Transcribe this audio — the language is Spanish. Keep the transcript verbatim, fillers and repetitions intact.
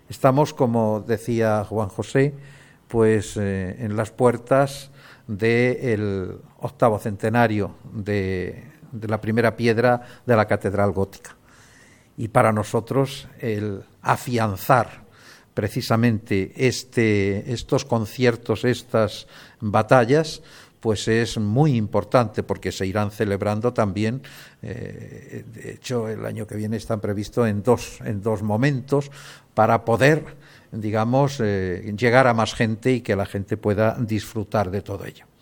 Estamos, como decía Juan José, pues eh, en las puertas del octavo centenario de, de la primera piedra de la Catedral Gótica. Y para nosotros el afianzar precisamente este, estos conciertos, estas batallas, pues es muy importante porque se irán celebrando también, eh, de hecho el año que viene están previstos en dos, en dos momentos para poder, digamos, eh, llegar a más gente y que la gente pueda disfrutar de todo ello.